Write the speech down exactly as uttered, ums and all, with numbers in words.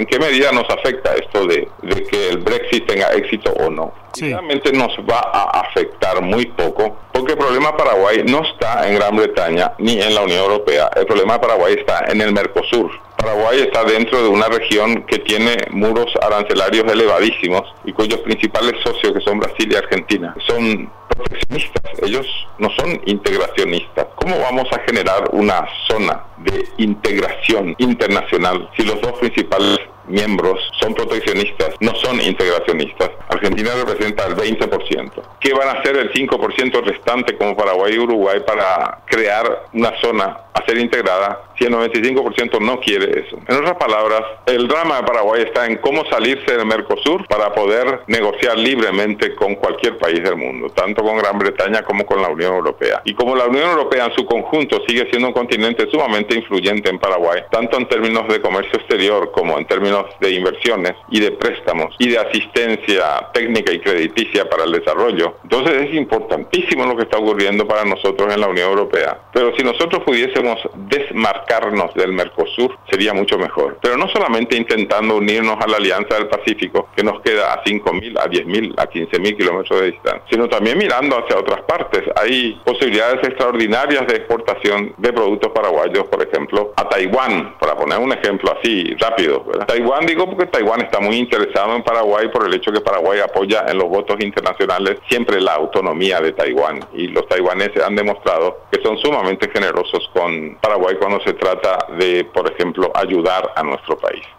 en qué medida nos afecta esto de, de que el Brexit tenga éxito o no. Sí. Realmente nos va a afectar muy poco, porque el problema de Paraguay no está en Gran Bretaña ni en la Unión Europea. El problema de Paraguay está en el Mercosur. Paraguay está dentro de una región que tiene muros arancelarios elevadísimos y cuyos principales socios, que son Brasil y Argentina, son proteccionistas. Ellos no son integracionistas. ¿Cómo vamos a generar una zona de integración internacional si los dos principales miembros son proteccionistas, no son integracionistas? Argentina representa el veinte por ciento. ¿Qué van a hacer el cinco por ciento restante como Paraguay y Uruguay para crear una zona a ser integrada si el noventa y cinco por ciento no quiere eso? En otras palabras, el drama de Paraguay está en cómo salirse del Mercosur para poder negociar libremente con cualquier país del mundo, tanto con Gran Bretaña como con la Unión Europea. Y como la Unión Europea en su conjunto sigue siendo un continente sumamente influyente en Paraguay, tanto en términos de comercio exterior como en términos de inversiones y de préstamos y de asistencia técnica y crediticia para el desarrollo, entonces es importantísimo lo que está ocurriendo para nosotros en la Unión Europea. Pero si nosotros pudiésemos desmarcarnos del Mercosur, sería mucho mejor. Pero no solamente intentando unirnos a la Alianza del Pacífico, que nos queda a cinco mil, a diez mil, a quince mil kilómetros de distancia, sino también mirando hacia otras partes. Hay posibilidades extraordinarias de exportación de productos paraguayos, por ejemplo, a Taiwán, para poner un ejemplo así rápido, ¿verdad? Taiwán, digo porque Taiwán está muy interesado en Paraguay por el hecho que Paraguay apoya en los votos internacionales siempre la autonomía de Taiwán, y los taiwaneses han demostrado que son sumamente generosos con Paraguay cuando se trata de, por ejemplo, ayudar a nuestro país.